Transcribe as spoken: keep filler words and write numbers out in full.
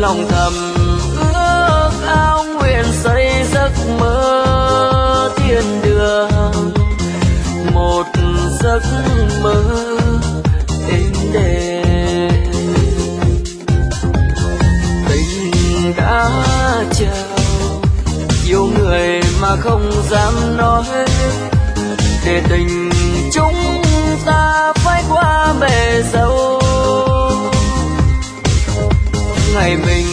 lòng thầm ước ao nguyện xây giấc mơ thiên đường, một giấc mơ êm đềm. Tình đã trao yêu người mà không dám nói, để tình chúng ta phai qua bể dâu. Ngày mình